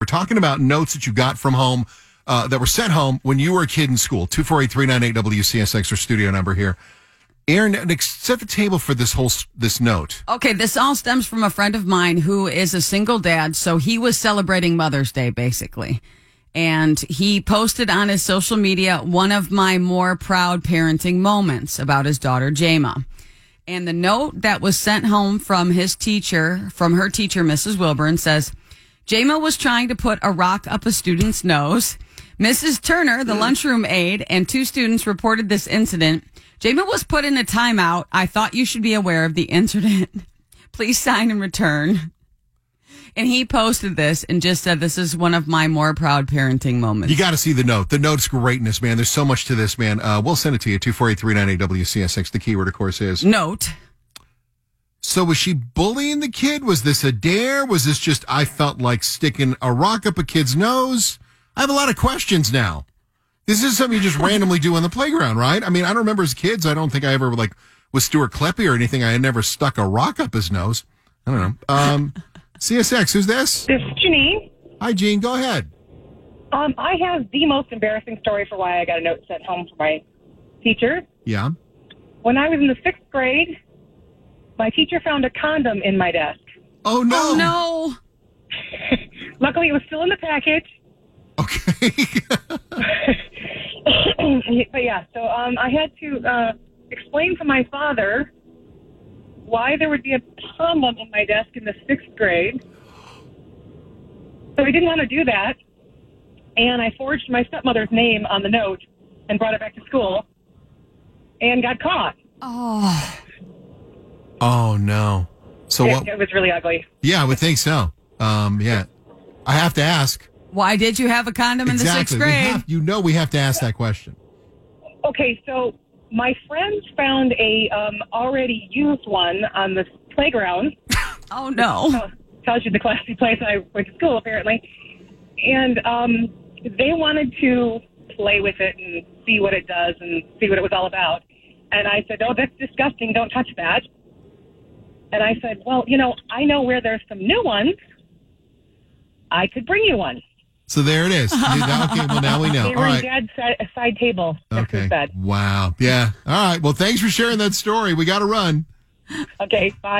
We're talking about notes that you got from home that were sent home when you were a kid in school. 248-398 WCSX, our studio number here. Aaron, set the table for this note. Okay, this all stems from a friend of mine who is a single dad, so he was celebrating Mother's Day, basically. And he posted on his social media one of my more proud parenting moments about his daughter, Jama. And the note that was sent home from her teacher, Mrs. Wilburn, says, Jama was trying to put a rock up a student's nose. Mrs. Turner, the lunchroom aide, and 2 students reported this incident. Jama was put in a timeout. I thought you should be aware of the incident. Please sign and return. And he posted this and just said, this is one of my more proud parenting moments. You got to see the note. The note's greatness, man. There's so much to this, man. We'll send it to you. 248-398 WCSX. The keyword, of course, is note. So was she bullying the kid? Was this a dare? Was this just, I felt like sticking a rock up a kid's nose? I have a lot of questions now. This is something you just randomly do on the playground, right? I mean, I don't remember as kids. I don't think I ever, with Stuart Kleppe or anything, I had never stuck a rock up his nose. I don't know. CSX, who's this? This is Janine. Hi, Jean. Go ahead. I have the most embarrassing story for why I got a note sent home from my teacher. Yeah. When I was in the 6th grade, my teacher found a condom in my desk. Oh, no. Oh, no. Luckily, it was still in the package. Okay. But yeah, so I had to explain to my father why there would be a condom in my desk in the 6th grade. So he didn't want to do that. And I forged my stepmother's name on the note and brought it back to school and got caught. Oh. Oh, no. So what? It was really ugly. Yeah, I would think so. Yeah. I have to ask. Why did you have a condom in the 6th grade? We have to ask that question. Okay, so my friends found a already used one on the playground. Oh, no. Tells you the classy place I went to school, apparently. And they wanted to play with it and see what it does and see what it was all about. And I said, oh, that's disgusting. Don't touch that. And I said, well, I know where there's some new ones. I could bring you one. So there it is. Okay, well, now we know. They were in Dad's side table. Okay. Bed. Wow. Yeah. All right. Well, thanks for sharing that story. We got to run. Okay. Bye.